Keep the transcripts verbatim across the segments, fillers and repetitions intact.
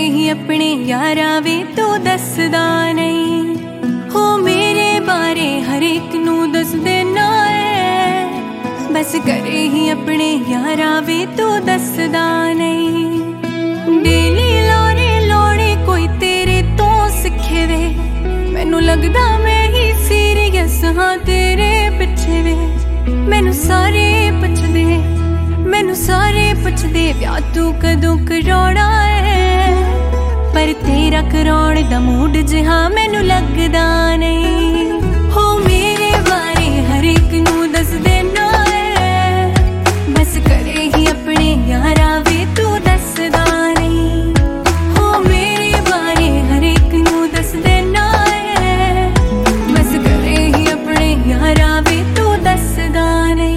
ही अपने यारा वे तू दसदा नहीं। हो मेरे बारे हर एक नू दस देना है, बस करे ही अपने यारा वे तू दसदा नहीं। डेली लाने लाने कोई तेरे तो सिखे वे, मैनू लगदा मैं ही सीरियस हाँ तेरे पिछे वे। मैनू सारे पुछदे मैनू सारे पुछदे व्याह तू कदों कराउणा है, पर तेरा कराउण दा मूड जिहा मैनू लगदा नहीं। हो मेरे बारे हर एक नू दस देना है, बस करे ही अपने यारा वे तू दसदा नहीं। हो मेरे बारे हर एक नू दस देना है, बस करे ही अपने यारा वे तू दसदा नहीं।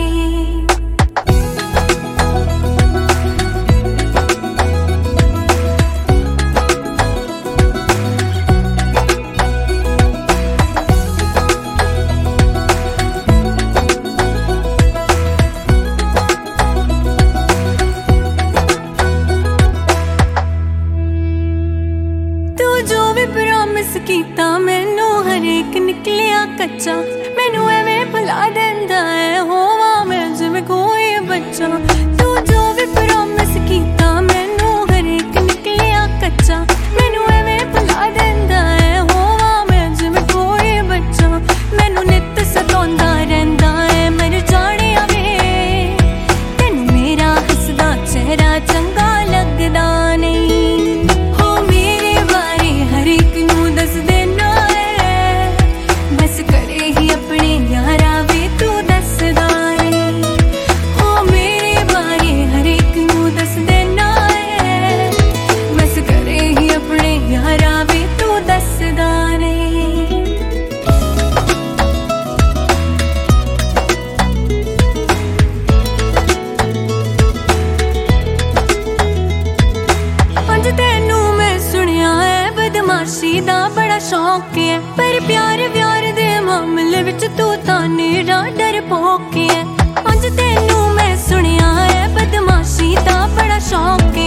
कीता मैनू हर एक निकलिया कच्चा, मैनू एवें भुला देंदा है होवा मैं जिवें कोई बच्चा। तू जो भी प्रॉमिस कीता मैनू हर एक निकलिया कच्चा, मैनू एवें भुला देंदा है होवा मैं जिवें कोई बच्चा। मैनू नित सताउंदा रहिंदा है मर जाने वे, तैनू मेरा हसदा चेहरा चंगा लगदा नहीं। दा बड़ा शौक है, पर प्यार व्यार दे मामले विच तू तां नेड़ा डरपोक है। अज तैनू मैं सुनिया है बदमाशी दा बड़ा शौक है,